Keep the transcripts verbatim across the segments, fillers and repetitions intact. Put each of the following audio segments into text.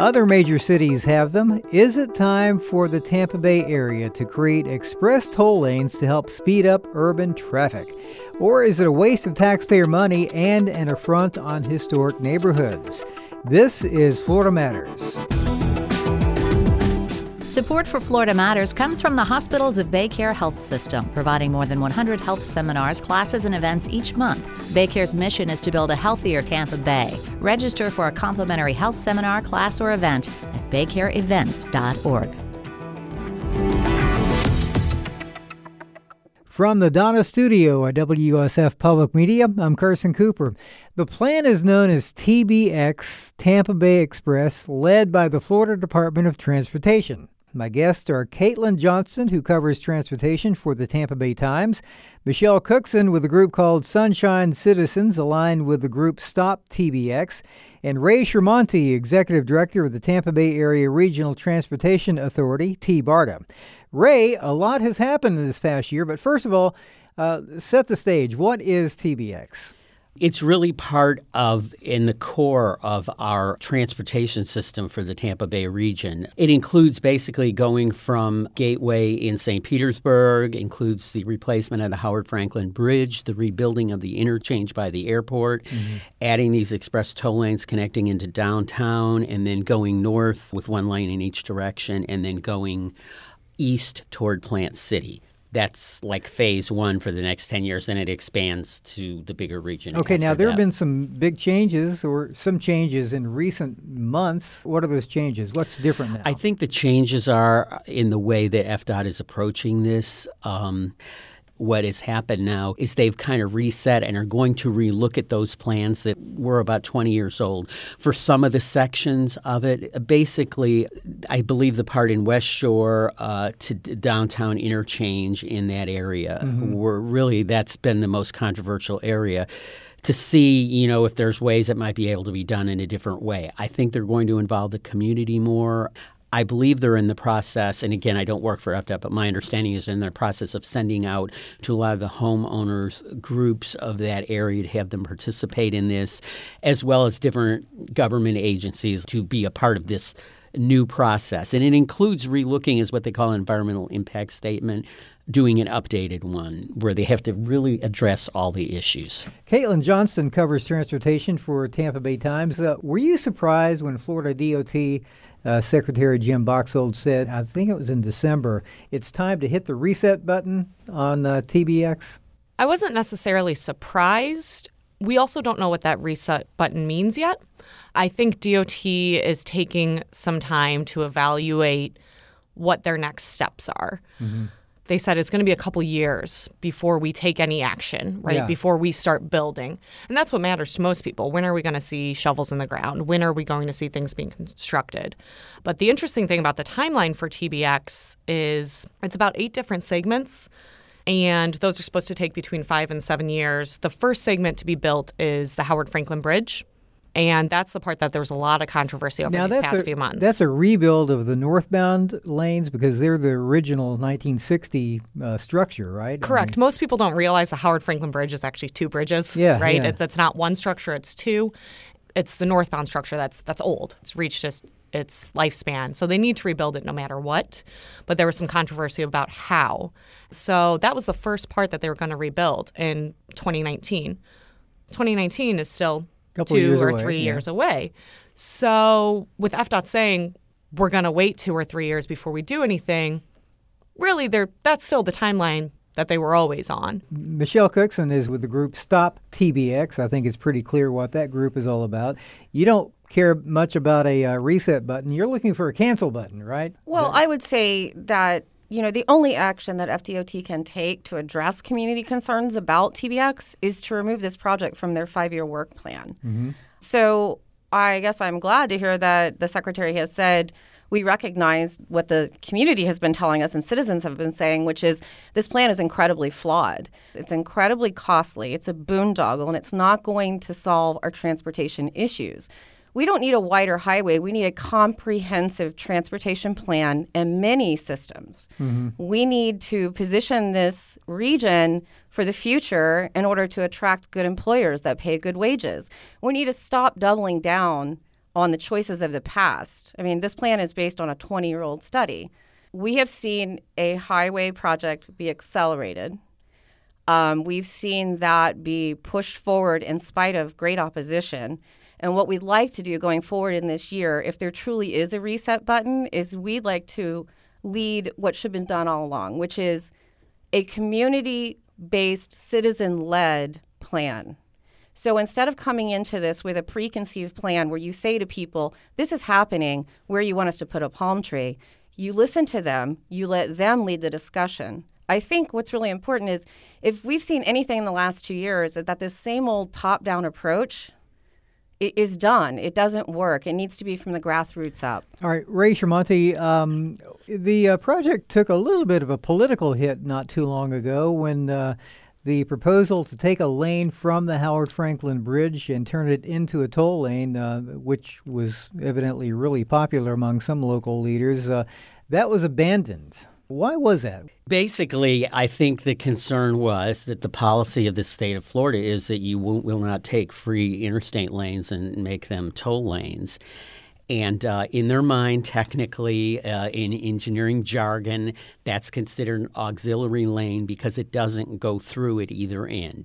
Other major cities have them. Is it time for the Tampa Bay area to create express toll lanes to help speed up urban traffic? Or is it a waste of taxpayer money and an affront on historic neighborhoods? This is Florida Matters. Support for Florida Matters comes from the Hospitals of BayCare Health System, providing more than one hundred health seminars, classes, and events each month. BayCare's mission is to build a healthier Tampa Bay. Register for a complimentary health seminar, class, or event at baycare events dot org. From the Donna Studio at W U S F Public Media, I'm Carson Cooper. The plan is known as T B X, Tampa Bay Express, led by the Florida Department of Transportation. My guests are Caitlin Johnston, who covers transportation for the Tampa Bay Times, Michelle Cookson with a group called Sunshine Citizens, aligned with the group Stop T B X, and Ray Shermonte, Executive Director of the Tampa Bay Area Regional Transportation Authority, T BARTA. Ray, a lot has happened in this past year, but first of all, uh, set the stage. What is T B X? It's really part of, in the core of our transportation system for the Tampa Bay region. It includes basically going from Gateway in Saint Petersburg, includes the replacement of the Howard Franklin Bridge, the rebuilding of the interchange by the airport, mm-hmm. adding these express toll lanes connecting into downtown, and then going north with one lane in each direction, and then going east toward Plant City. That's like phase one for the next ten years, and it expands to the bigger region. Okay, now there that. have been some big changes or some changes in recent months. What are those changes? What's different now? I think the changes are in the way that F D O T is approaching this. Um, what has happened now is they've kind of reset and are going to relook at those plans that were about twenty years old. For some of the sections of it, basically, I believe the part in West Shore uh, to downtown interchange in that area, mm-hmm. were really, that's been the most controversial area. To see, you know, if there's ways it might be able to be done in a different way. I think they're going to involve the community more. I believe they're in the process, and again, I don't work for F D O T, but my understanding is they're in the process of sending out to a lot of the homeowners groups of that area to have them participate in this, as well as different government agencies to be a part of this new process. And it includes relooking as what they call an environmental impact statement, doing an updated one where they have to really address all the issues. Caitlin Johnston covers transportation for Tampa Bay Times. Uh, were you surprised when Florida D O T Uh, Secretary Jim Boxhold said, I think it was in December, it's time to hit the reset button on uh, T B X? I wasn't necessarily surprised. We also don't know what that reset button means yet. I think D O T is taking some time to evaluate what their next steps are. Mm-hmm. They said it's going to be a couple years before we take any action, right? Yeah. Before we start building. And that's what matters to most people. When are we going to see shovels in the ground? When are we going to see things being constructed? But the interesting thing about the timeline for T B X is it's about eight different segments, and those are supposed to take between five and seven years. The first segment to be built is the Howard Franklin Bridge. And that's the part that there's a lot of controversy over now these past a, few months. That's a rebuild of the northbound lanes because they're the original nineteen sixty uh, structure, right? Correct. I mean, most people don't realize the Howard Franklin Bridge is actually two bridges, yeah, right? Yeah. It's, it's not one structure, it's two. It's the northbound structure that's that's old. It's reached its, its lifespan. So they need to rebuild it no matter what. But there was some controversy about how. So that was the first part that they were going to rebuild in twenty nineteen. twenty nineteen is still Couple two or away, three yeah. years away. So with F D O T saying we're going to wait two or three years before we do anything, really they're, that's still the timeline that they were always on. Michelle Cookson is with the group Stop T B X. I think it's pretty clear what that group is all about. You don't care much about a uh, reset button. You're looking for a cancel button, right? Well, that- I would say that you know, the only action that F D O T can take to address community concerns about T B X is to remove this project from their five-year work plan. Mm-hmm. So I guess I'm glad to hear that the Secretary has said we recognize what the community has been telling us and citizens have been saying, which is this plan is incredibly flawed. It's incredibly costly. It's a boondoggle, and it's not going to solve our transportation issues. We don't need a wider highway. We need a comprehensive transportation plan and many systems. Mm-hmm. We need to position this region for the future in order to attract good employers that pay good wages. We need to stop doubling down on the choices of the past. I mean, this plan is based on a twenty-year-old study. We have seen a highway project be accelerated. Um, we've seen that be pushed forward in spite of great opposition. And what we'd like to do going forward in this year, if there truly is a reset button, is we'd like to lead what should have been done all along, which is a community-based, citizen-led plan. So instead of coming into this with a preconceived plan where you say to people, this is happening, where you want us to put a palm tree, you listen to them, you let them lead the discussion. I think what's really important is if we've seen anything in the last two years, that this same old top-down approach is done. It doesn't work. It needs to be from the grassroots up. All right, Ray Tremonti, um, the uh, project took a little bit of a political hit not too long ago when uh, the proposal to take a lane from the Howard Franklin Bridge and turn it into a toll lane, uh, which was evidently really popular among some local leaders, uh, that was abandoned. Why was that? Basically, I think the concern was that the policy of the state of Florida is that you will, will not take free interstate lanes and make them toll lanes. And uh, in their mind, technically, uh, in engineering jargon, that's considered an auxiliary lane because it doesn't go through at either end.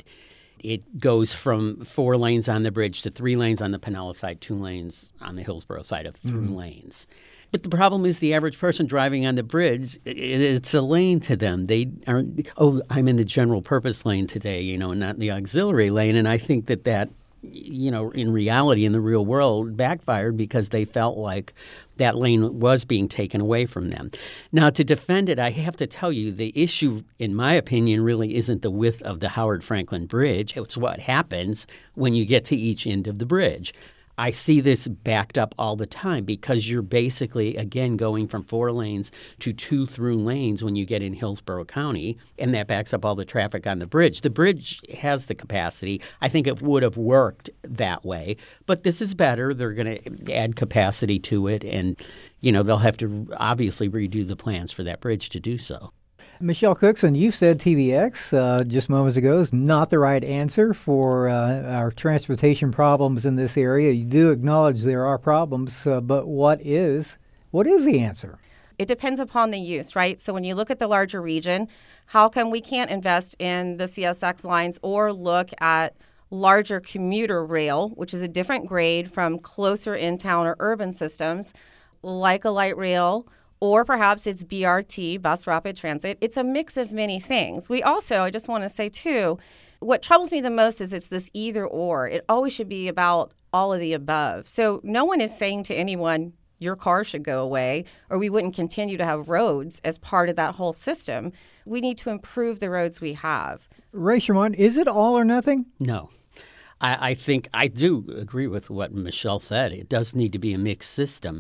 It goes from four lanes on the bridge to three lanes on the Pinellas side, two lanes on the Hillsborough side of through mm-hmm. lanes. But the problem is the average person driving on the bridge, it's a lane to them. They aren't, oh, I'm in the general purpose lane today, you know, not the auxiliary lane. And I think that that, you know, in reality, in the real world, backfired because they felt like that lane was being taken away from them. Now, to defend it, I have to tell you, the issue, in my opinion, really isn't the width of the Howard Franklin Bridge. It's what happens when you get to each end of the bridge. I see this backed up all the time because you're basically, again, going from four lanes to two through lanes when you get in Hillsborough County, and that backs up all the traffic on the bridge. The bridge has the capacity. I think it would have worked that way, but this is better. They're going to add capacity to it, and, you know, they'll have to obviously redo the plans for that bridge to do so. Michelle Cookson, you said T B X uh, just moments ago is not the right answer for uh, our transportation problems in this area. You do acknowledge there are problems, uh, but what is what is the answer? It depends upon the use, right? So when you look at the larger region, how come we can't invest in the C S X lines or look at larger commuter rail, which is a different grade from closer in-town or urban systems, like a light rail, or perhaps it's B R T, bus rapid transit. It's a mix of many things. We also, I just want to say too, what troubles me the most is it's this either or. It always should be about all of the above. So no one is saying to anyone, your car should go away, or we wouldn't continue to have roads as part of that whole system. We need to improve the roads we have. Ray Tremont, is it all or nothing? No. I, I think I do agree with what Michelle said. It does need to be a mixed system.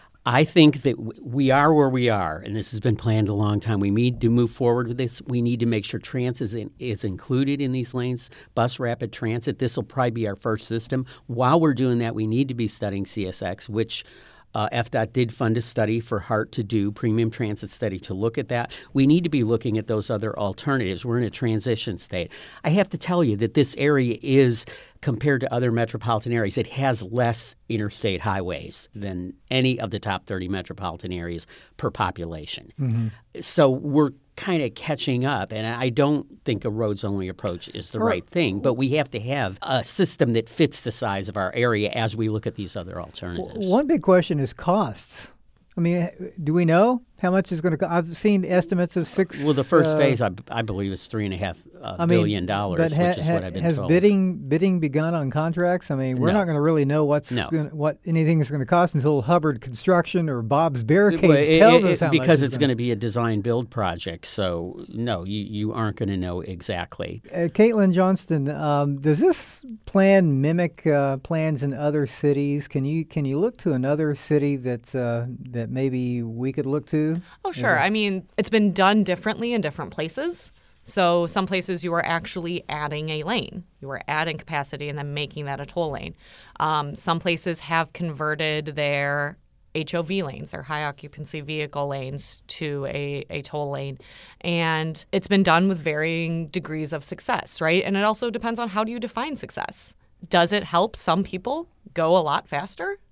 I think that we are where we are, and this has been planned a long time. We need to move forward with this. We need to make sure transit is, in, is included in these lanes, bus rapid transit. This will probably be our first system. While we're doing that, we need to be studying C S X, which uh, F D O T did fund a study for HART to do, premium transit study to look at that. We need to be looking at those other alternatives. We're in a transition state. I have to tell you that this area is, compared to other metropolitan areas, it has less interstate highways than any of the top thirty metropolitan areas per population. Mm-hmm. So we're kind of catching up, and I don't think a roads-only approach is the right thing, but we have to have a system that fits the size of our area as we look at these other alternatives. One big question is costs. I mean, do we know how much it's going to cost? I've seen estimates of six. Well, the first uh, phase, I, I believe, is three and a half uh, I mean, billion dollars, but ha- which is what I've been has told. Has bidding bidding begun on contracts? I mean, we're no. not going to really know what's no. gonna, what anything is going to cost until Hubbard Construction or Bob's Barricades well, it, tells it, us how because much it's going to be a design-build project. So, no, you, you aren't going to know exactly. Uh, Caitlin Johnston, um, does this plan mimic uh, plans in other cities? Can you can you look to another city that uh, that maybe we could look to? Oh, sure. I mean, it's been done differently in different places. So some places you are actually adding a lane. You are adding capacity and then making that a toll lane. Um, some places have converted their H O V lanes, their high occupancy vehicle lanes, to a, a toll lane. And it's been done with varying degrees of success, right? And it also depends on how do you define success. Does it help some people go a lot faster?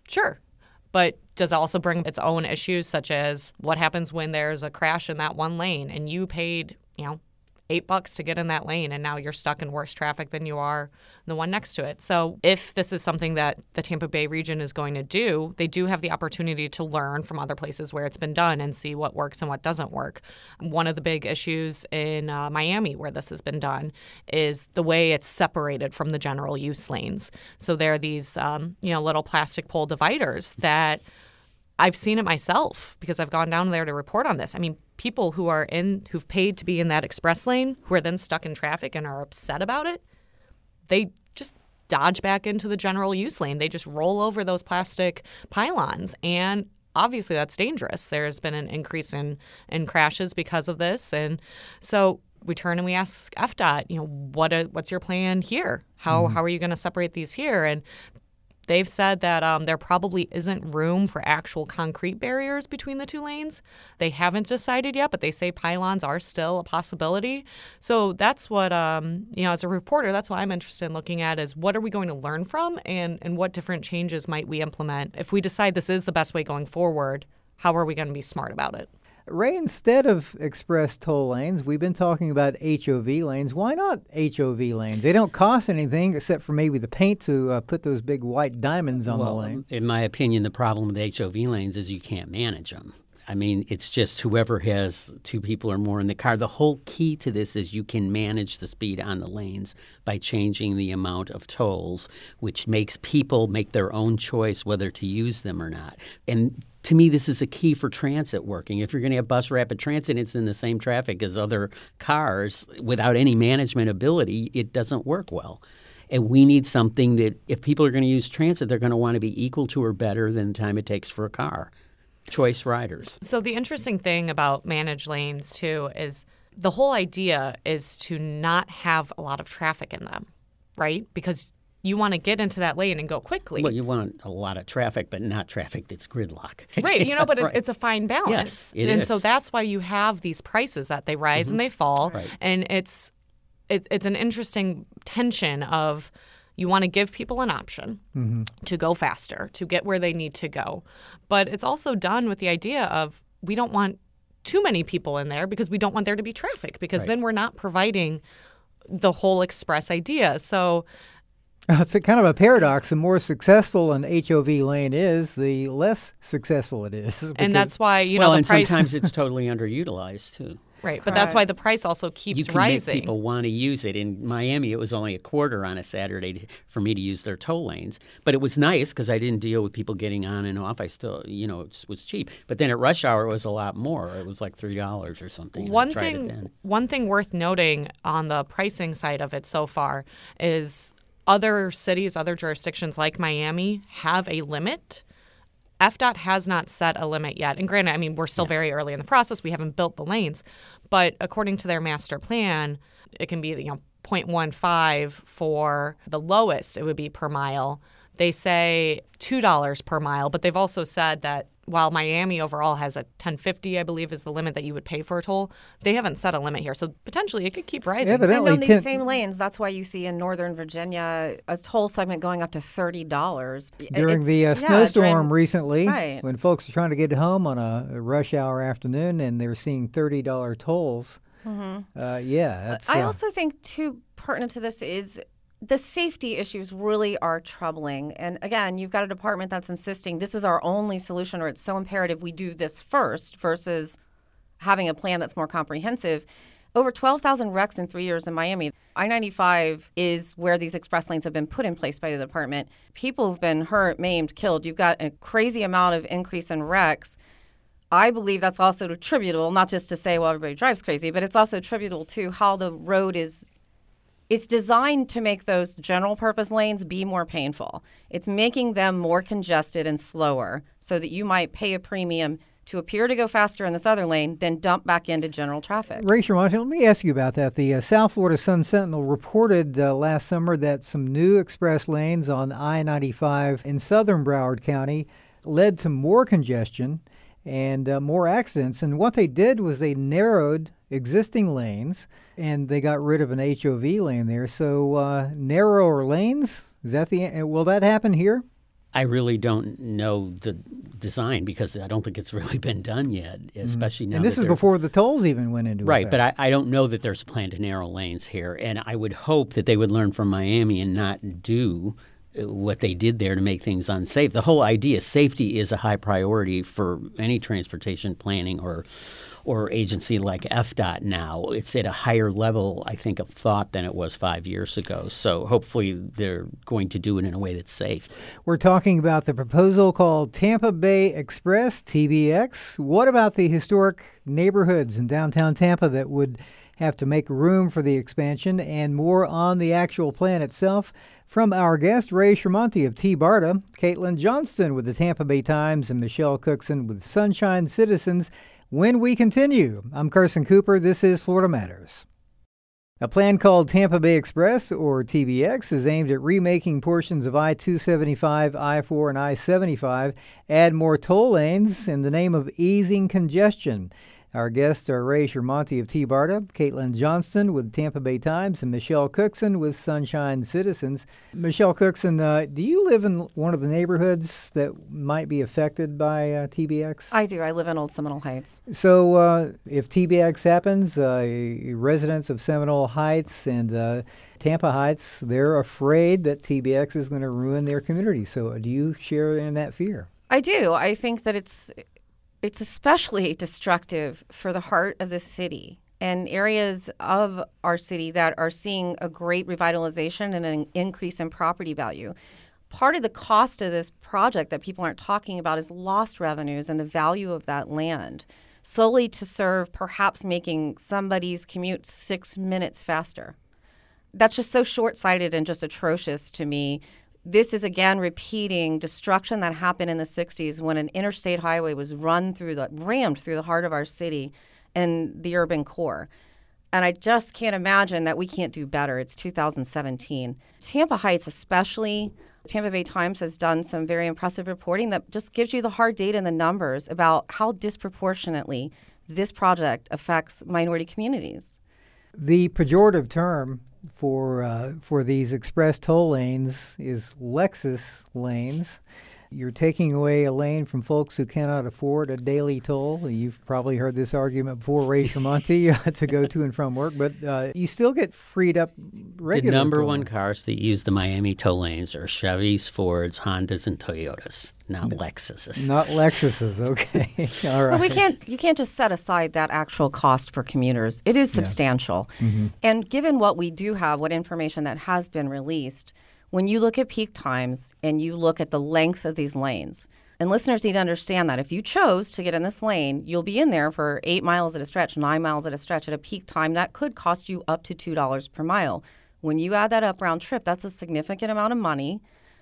Sure. But does it also bring its own issues, such as what happens when there's a crash in that one lane and you paid, you know, eight bucks to get in that lane and now you're stuck in worse traffic than you are the one next to it. So if this is something that the Tampa Bay region is going to do, they do have the opportunity to learn from other places where it's been done and see what works and what doesn't work. One of the big issues in uh, Miami where this has been done is the way it's separated from the general use lanes. So there are these, um, you know, little plastic pole dividers that I've seen it myself because I've gone down there to report on this. I mean, people who are in, who've paid to be in that express lane, who are then stuck in traffic and are upset about it, they just dodge back into the general use lane. They just roll over those plastic pylons. And obviously that's dangerous. There's been an increase in, in crashes because of this. And so we turn and we ask F D O T, you know, what a, what's your plan here? How, mm-hmm. how are you going to separate these here? And they've said that um, there probably isn't room for actual concrete barriers between the two lanes. They haven't decided yet, but they say pylons are still a possibility. So that's what, um, you know, as a reporter, that's what I'm interested in looking at is what are we going to learn from and, and what different changes might we implement? If we decide this is the best way going forward, how are we going to be smart about it? Ray, instead of express toll lanes, we've been talking about H O V lanes. Why not H O V lanes? They don't cost anything except for maybe the paint to uh, put those big white diamonds on well, the lane. In my opinion, the problem with H O V lanes is you can't manage them. I mean, it's just whoever has two people or more in the car. The whole key to this is you can manage the speed on the lanes by changing the amount of tolls, which makes people make their own choice whether to use them or not. And to me, this is a key for transit working. If you're going to have bus rapid transit, it's in the same traffic as other cars without any management ability, it doesn't work well. And we need something that if people are going to use transit, they're going to want to be equal to or better than the time it takes for a car. Choice riders. So the interesting thing about managed lanes, too, is the whole idea is to not have a lot of traffic in them, right? Because you want to get into that lane and go quickly. Well, you want a lot of traffic, but not traffic that's gridlock. Right, you know, but right. it, it's a fine balance. Yes, it and is. so that's why you have these prices that they rise mm-hmm. and they fall. Right. And it's it, it's an interesting tension of you want to give people an option mm-hmm. to go faster, to get where they need to go. But it's also done with the idea of we don't want too many people in there because we don't want there to be traffic because right. then we're not providing the whole express idea. So it's a kind of a paradox. The more successful an H O V lane is, the less successful it is. And that's why, you know, well, the and price... sometimes it's totally underutilized, too. Right, but that's why the price also keeps you can rising. Make people want to use it. In Miami, it was only a quarter on a Saturday to, for me to use their toll lanes. But it was nice because I didn't deal with people getting on and off. I still, you know, it was cheap. But then at rush hour, it was a lot more. It was like three dollars or something. One thing, one thing worth noting on the pricing side of it so far is other cities, other jurisdictions like Miami have a limit. F D O T has not set a limit yet. And granted, I mean, we're still yeah. very early in the process. We haven't built the lanes. But according to their master plan, it can be, you know, zero point one five for the lowest it would be per mile. They say two dollars per mile, but they've also said that while Miami overall has a ten fifty, I believe, is the limit that you would pay for a toll, they haven't set a limit here. So potentially it could keep rising. Evidently, and on these ten- same lanes, that's why you see in Northern Virginia a toll segment going up to thirty dollars. During it's, the uh, yeah, snowstorm during, recently, right. when folks are trying to get home on a, a rush hour afternoon and they're seeing thirty dollars tolls, mm-hmm. uh, yeah. That's, I uh, also think, too, pertinent to this is the safety issues really are troubling. And again, you've got a department that's insisting this is our only solution or it's so imperative we do this first versus having a plan that's more comprehensive. Over twelve thousand wrecks in three years in Miami. I ninety-five is where these express lanes have been put in place by the department. People have been hurt, maimed, killed. You've got a crazy amount of increase in wrecks. I believe that's also attributable, not just to say, well, everybody drives crazy, but it's also attributable to how the road is. It's designed to make those general purpose lanes be more painful. It's making them more congested and slower so that you might pay a premium to appear to go faster in this other lane, then dump back into general traffic. Ray Sherman, let me ask you about that. The uh, South Florida Sun Sentinel reported uh, last summer that some new express lanes on I ninety-five in southern Broward County led to more congestion and uh, more accidents. And what they did was they narrowed existing lanes, and they got rid of an H O V lane there. So uh, narrower lanes, is that the will that happen here? I really don't know the design because I don't think it's really been done yet, especially now. And this that is they're- before the tolls even went into Right, effect. but I, I don't know that there's a plan to narrow lanes here. And I would hope that they would learn from Miami and not do uh, what they did there to make things unsafe. The whole idea, safety is a high priority for any transportation planning or or agency like F D O T now. It's at a higher level, I think, of thought than it was five years ago. So hopefully they're going to do it in a way that's safe. We're talking about the proposal called Tampa Bay Express, T B X. What about the historic neighborhoods in downtown Tampa that would have to make room for the expansion, and more on the actual plan itself? From our guest, Ray Tremonti of T BARTA, Caitlin Johnston with the Tampa Bay Times, and Michelle Cookson with Sunshine Citizens. When we continue, I'm Carson Cooper. This is Florida Matters. A plan called Tampa Bay Express, or T B X, is aimed at remaking portions of I two seventy-five, I four, and I seventy-five, add more toll lanes in the name of easing congestion. Our guests are Ray Tremonti of T BARTA, Caitlin Johnston with Tampa Bay Times, and Michelle Cookson with Sunshine Citizens. Michelle Cookson, uh, do you live in one of the neighborhoods that might be affected by uh, T B X? I do. I live in Old Seminole Heights. So uh, if T B X happens, uh, residents of Seminole Heights and uh, Tampa Heights, they're afraid that T B X is going to ruin their community. So do you share in that fear? I do. I think that it's it's especially destructive for the heart of the city and areas of our city that are seeing a great revitalization and an increase in property value. Part of the cost of this project that people aren't talking about is lost revenues and the value of that land, solely to serve perhaps making somebody's commute six minutes faster. That's just so short-sighted and just atrocious to me. This is, again, repeating destruction that happened in the sixties when an interstate highway was run through the, rammed through the heart of our city and the urban core. And I just can't imagine that we can't do better. It's two thousand seventeen. Tampa Heights especially, Tampa Bay Times has done some very impressive reporting that just gives you the hard data and the numbers about how disproportionately this project affects minority communities. The pejorative term for uh, for these express toll lanes is Lexus lanes. You're taking away a lane from folks who cannot afford a daily toll. You've probably heard this argument before, Ray Tremonti, uh, to go to and from work, but uh, you still get freed up regular The number toll. one cars that use the Miami toll lanes are Chevys, Fords, Hondas, and Toyotas, not Lexuses. Not Lexuses, okay. All right. Well, we can't. You can't just set aside that actual cost for commuters. It is substantial, Mm-hmm. and given what we do have, what information that has been released, when you look at peak times and you look at the length of these lanes, and listeners need to understand that if you chose to get in this lane, you'll be in there for eight miles at a stretch, nine miles at a stretch at a peak time. That could cost you up to two dollars per mile. When you add that up round trip, that's a significant amount of money,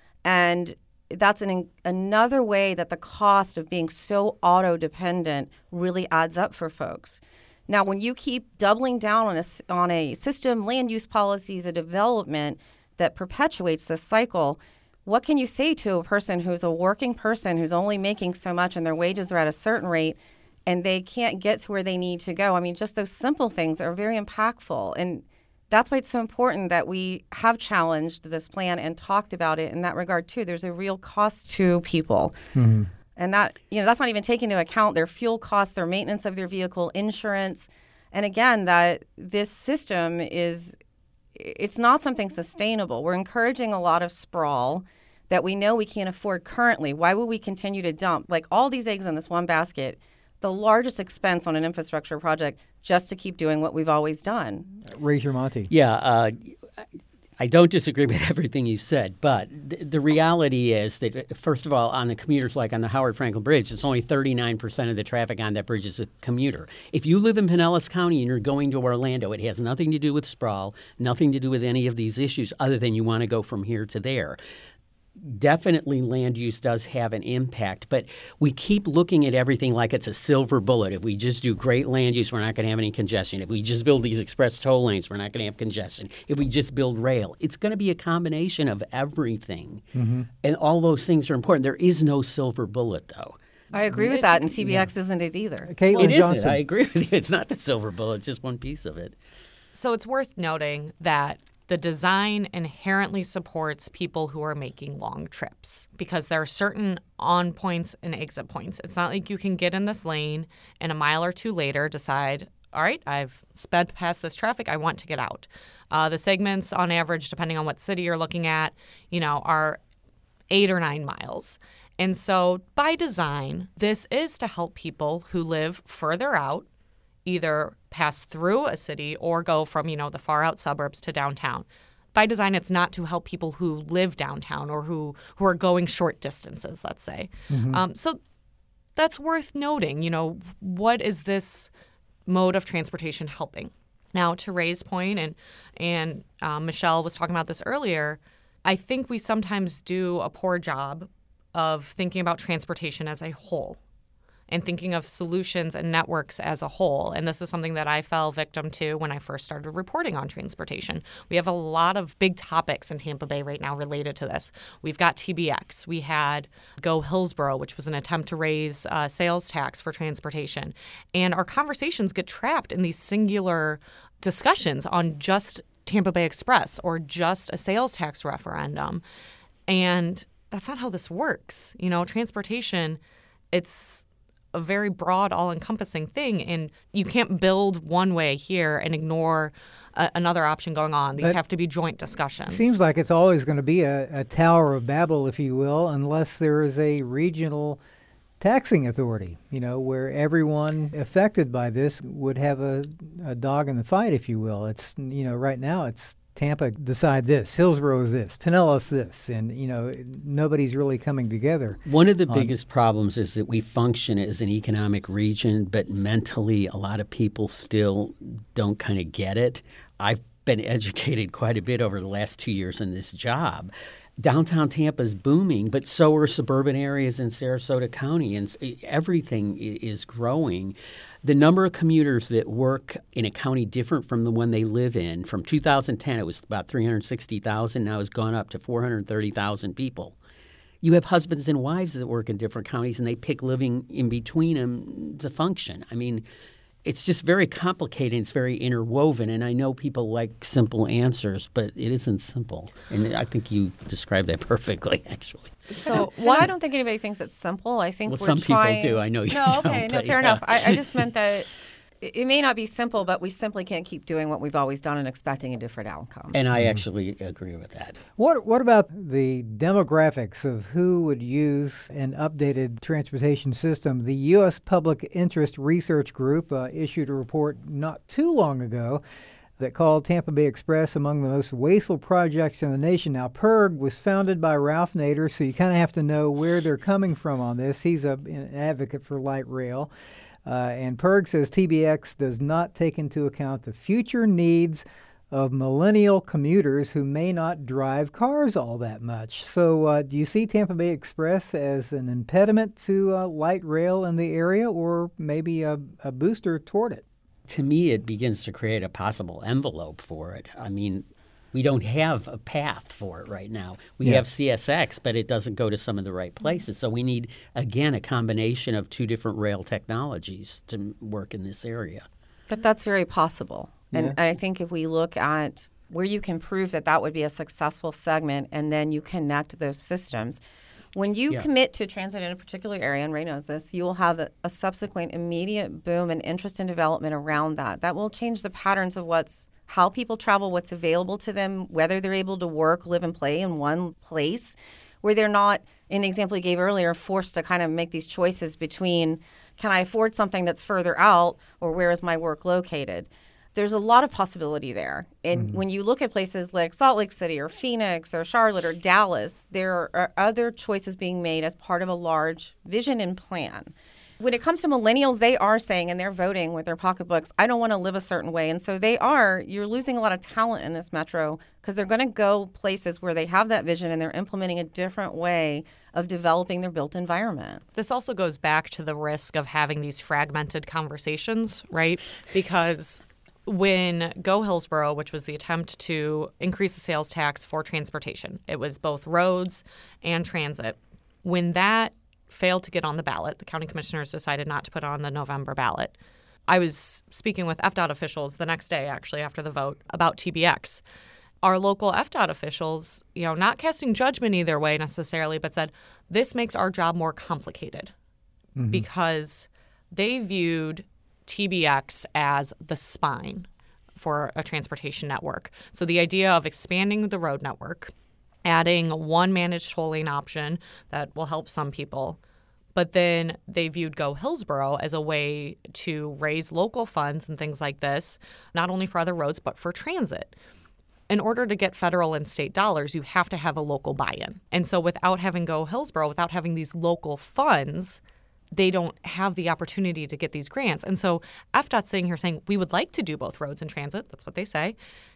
and that's an, another way that the cost of being so auto-dependent really adds up for folks. Now, when you keep doubling down on a, on a system, land use policies, a development that perpetuates this cycle, what can you say to a person who's a working person who's only making so much and their wages are at a certain rate and they can't get to where they need to go? I mean, just those simple things are very impactful. And that's why it's so important that we have challenged this plan and talked about it in that regard, too. There's a real cost to people. Mm-hmm. And that, you know, that's not even taking into account their fuel costs, their maintenance of their vehicle, insurance. And again, that this system is, it's not something sustainable. We're encouraging a lot of sprawl that we know we can't afford currently. Why would we continue to dump like all these eggs in this one basket, the largest expense on an infrastructure project, just to keep doing what we've always done? Ray Tremonti. Yeah, uh, I don't disagree with everything you said, but th- the reality is that, first of all, on the commuters, like on the Howard Franklin Bridge, it's only thirty-nine percent of the traffic on that bridge is a commuter. If you live in Pinellas County and you're going to Orlando, it has nothing to do with sprawl, nothing to do with any of these issues other than you want to go from here to there. Definitely land use does have an impact, but we keep looking at everything like it's a silver bullet. If we just do great land use, we're not going to have any congestion. If we just build these express toll lanes, we're not going to have congestion. If we just build rail, it's going to be a combination of everything. Mm-hmm. And all those things are important. There is no silver bullet, though. I agree with that, and T B X isn't it either. Caitlin It Johnson. isn't. I agree with you. It's not the silver bullet. It's just one piece of it. So it's worth noting that the design inherently supports people who are making long trips because there are certain on points and exit points. It's not like you can get in this lane and a mile or two later decide, all right, I've sped past this traffic, I want to get out. Uh, the segments on average, depending on what city you're looking at, you know, are eight or nine miles. And so by design, this is to help people who live further out either pass through a city or go from, you know, the far out suburbs to downtown. By design, it's not to help people who live downtown or who, who are going short distances, let's say. Mm-hmm. Um, so that's worth noting. You know, what is this mode of transportation helping? Now, to Ray's point, and, and um, Michelle was talking about this earlier, I think we sometimes do a poor job of thinking about transportation as a whole and thinking of solutions and networks as a whole. And this is something that I fell victim to when I first started reporting on transportation. We have a lot of big topics in Tampa Bay right now related to this. We've got T B X. We had Go Hillsborough, which was an attempt to raise uh, sales tax for transportation. And our conversations get trapped in these singular discussions on just Tampa Bay Express or just a sales tax referendum. And that's not how this works. You know, transportation, it's a very broad, all-encompassing thing, and you can't build one way here and ignore a, another option going on. These That have to be joint discussions. Seems like it's always going to be a, a Tower of Babel, if you will, unless there is a regional taxing authority, you know, where everyone affected by this would have a, a dog in the fight, if you will. It's, you know, right now it's Tampa decide this, Hillsborough is this, Pinellas this, and, you know, nobody's really coming together. One of the on, biggest problems is that we function as an economic region, but mentally a lot of people still don't kind of get it. I've been educated quite a bit over the last two years in this job. Downtown Tampa is booming, but so are suburban areas in Sarasota County, and everything is growing. The number of commuters that work in a county different from the one they live in, from two thousand ten, it was about three hundred sixty thousand. Now it's gone up to four hundred thirty thousand people. You have husbands and wives that work in different counties, and they pick living in between them to function. I mean, it's just very complicated. It's very interwoven, and I know people like simple answers, but it isn't simple. And I think you described that perfectly, actually. So one, I don't think anybody thinks it's simple. I think well, we're some trying... people do. I know you no, don't. Okay, no, fair yeah. enough. I, I just meant that it may not be simple, but we simply can't keep doing what we've always done and expecting a different outcome. And I actually agree with that. What What about the demographics of who would use an updated transportation system? The U S Public Interest Research Group uh, issued a report not too long ago that called Tampa Bay Express among the most wasteful projects in the nation. Now, P I R G was founded by Ralph Nader, so you kind of have to know where they're coming from on this. He's a, an advocate for light rail. Uh, and P I R G says T B X does not take into account the future needs of millennial commuters who may not drive cars all that much. So uh, do you see Tampa Bay Express as an impediment to uh, light rail in the area, or maybe a, a booster toward it? To me, it begins to create a possible envelope for it. I mean, we don't have a path for it right now. We yeah. have C S X, but it doesn't go to some of the right places. So we need, again, a combination of two different rail technologies to work in this area. But that's very possible. Yeah. And, and I think if we look at where you can prove that that would be a successful segment and then you connect those systems, when you yeah. commit to transit in a particular area, and Ray knows this, you will have a, a subsequent immediate boom and interest in development around that. That will change the patterns of what's how people travel, what's available to them, whether they're able to work, live, and play in one place, where they're not, in the example you gave earlier, forced to kind of make these choices between, can I afford something that's further out, or where is my work located? There's a lot of possibility there. And mm-hmm. when you look at places like Salt Lake City or Phoenix or Charlotte or Dallas, there are other choices being made as part of a large vision and plan. When it comes to millennials, they are saying, and they're voting with their pocketbooks, I don't want to live a certain way. And so they are, you're losing a lot of talent in this metro because they're going to go places where they have that vision and they're implementing a different way of developing their built environment. This also goes back to the risk of having these fragmented conversations, right? Because when Go Hillsborough, which was the attempt to increase the sales tax for transportation, it was both roads and transit. When that failed to get on the ballot, the county commissioners decided not to put it on the November ballot. I was speaking with F DOT officials the next day, actually, after the vote, about T B X. our local F DOT officials, you know, not casting judgment either way necessarily, but said this makes our job more complicated mm-hmm. because they viewed T B X as the spine for a transportation network. So the idea of expanding the road network, adding one managed tolling option that will help some people, but then they viewed Go Hillsborough as a way to raise local funds and things like this, not only for other roads, but for transit. In order to get federal and state dollars, you have to have a local buy-in. And so without having Go Hillsborough, without having these local funds, they don't have the opportunity to get these grants. And so F DOT's sitting here saying, we would like to do both roads and transit. That's what they say.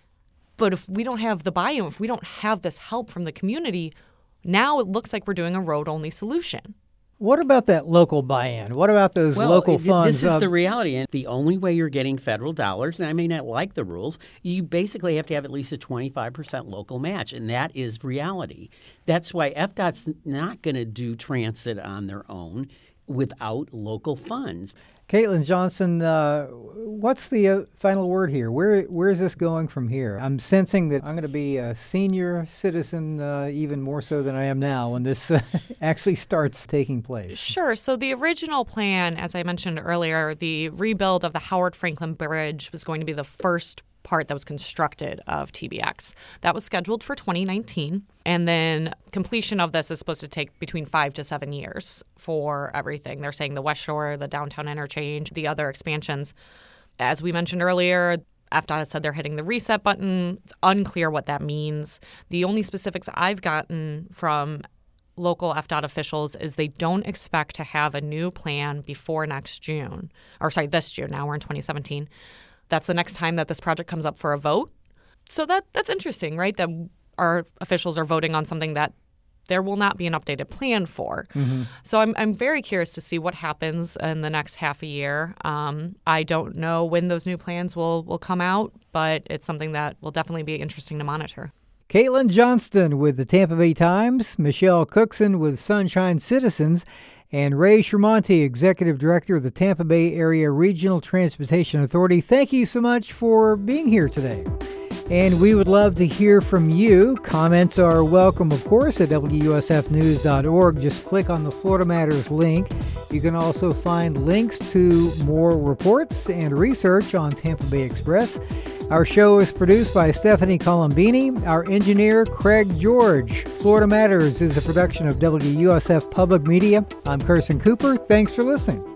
But if we don't have the buy-in, if we don't have this help from the community, now it looks like we're doing a road-only solution. What about that local buy-in? What about those well, local th- funds? This is uh, the reality. And the only way you're getting federal dollars, and I may not like the rules, you basically have to have at least a twenty-five percent local match, and that is reality. That's why F DOT's not going to do transit on their own without local funds. Caitlin Johnson, uh, what's the uh, final word here? Where Where is this going from here? I'm sensing that I'm going to be a senior citizen uh, even more so than I am now when this uh, actually starts taking place. Sure. So the original plan, as I mentioned earlier, the rebuild of the Howard Franklin Bridge was going to be the first part that was constructed of T B X. That was scheduled for twenty nineteen. And then completion of this is supposed to take between five to seven years for everything. They're saying the West Shore, the downtown interchange, the other expansions. As we mentioned earlier, F DOT has said they're hitting the reset button. It's unclear what that means. The only specifics I've gotten from local F DOT officials is they don't expect to have a new plan before next June. Or sorry, this June. Now we're in twenty seventeen. That's the next time that this project comes up for a vote. So that that's interesting, right? That our officials are voting on something that there will not be an updated plan for. Mm-hmm. So I'm I'm very curious to see what happens in the next half a year. Um, I don't know when those new plans will, will come out, but it's something that will definitely be interesting to monitor. Caitlin Johnston with the Tampa Bay Times, Michelle Cookson with Sunshine Citizens, and Ray Tremonti, Executive Director of the Tampa Bay Area Regional Transportation Authority. Thank you so much for being here today. And we would love to hear from you. Comments are welcome, of course, at W U S F news dot org. Just click on the Florida Matters link. You can also find links to more reports and research on Tampa Bay Express. Our show is produced by Stephanie Colombini. Our engineer, Craig George. Florida Matters is a production of W U S F Public Media. I'm Carson Cooper. Thanks for listening.